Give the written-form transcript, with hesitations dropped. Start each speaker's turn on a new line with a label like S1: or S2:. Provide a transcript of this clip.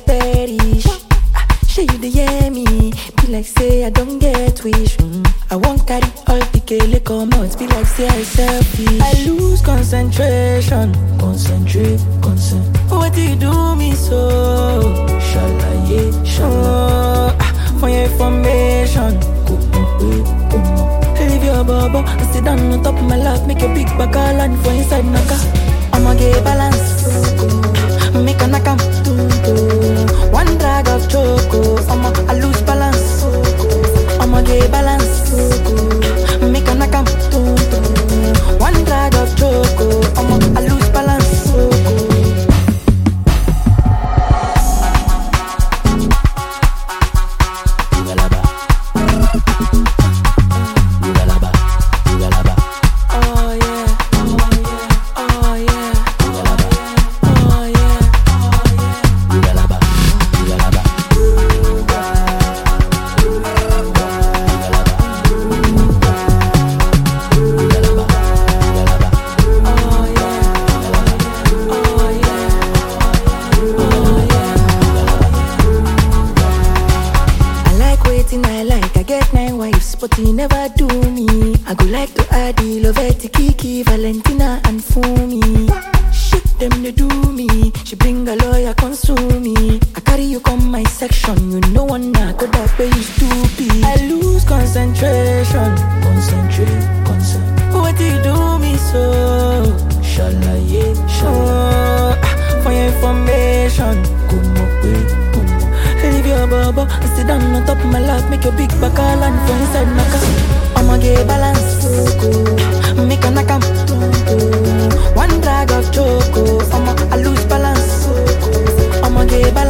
S1: perish. Say you the hear me, be like say I don't get wish. I won't carry all the kele come out, be like say I selfish. I lose concentration, concentrate. What do you do me so? Shalaye, for your information. Leave your bubble and sit down on top of my lap, make your big back land for inside naka. I'ma get balance, make a knock. One drag of choco, I lose balance. I'ma get balance, make a knock. One drag of choco, I lose balance. But he never do me. I go like to add the Loveti, Kiki, Valentina and Fumi. Shit them they do me. She bring a lawyer consume me. I carry you come my section. You know one now go that way you stupid. I lose concentration. Concentrate. What do you do me so? Shalaye, for your information. Leave your bubble and sit down on top of my lap, make your big back land for inside naka. I'ma get balance, make a knock. One drag of choco, I lose balance. I'ma get balance.